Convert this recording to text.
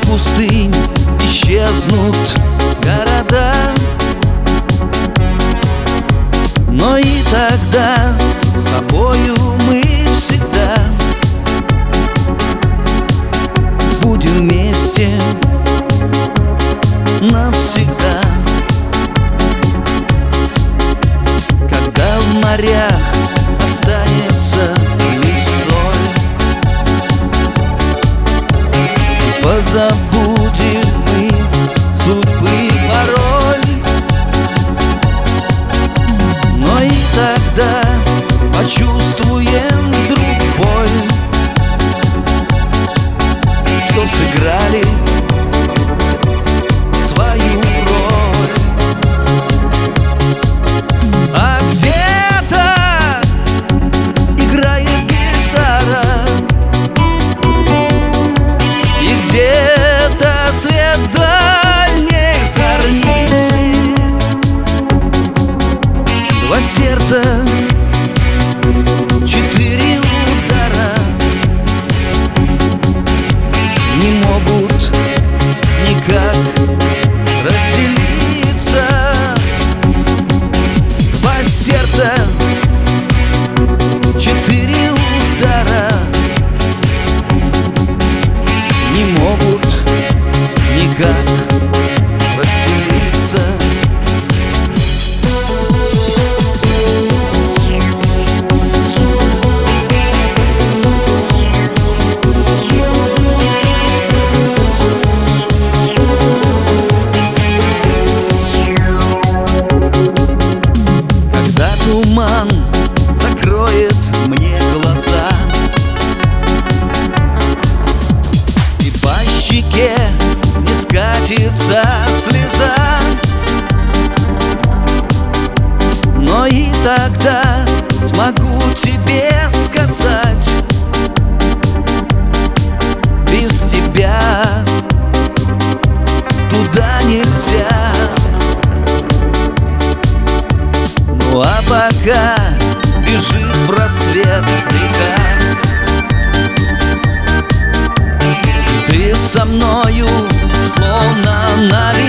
пустынь исчезнут города, но и тогда с тобою мы всегда будем вместе навсегда. Когда в морях останется лишь соль, и позабудем мы судьбы порой, но и тогда почувствуем вдруг боль, что сыграли свою роль. А где-то играет гитара, и где-то свет дальней зорницы. Два сердца, 4 удара не могут никак разделиться. Два сердца, 4 удара не могут никак разделиться. Туман закроет мне глаза, и по щеке не скатится слеза, но и тогда смогу тебе сказать: без тебя туда нельзя. Ну а пока бежит в рассвет река, и ты со мною словно навек.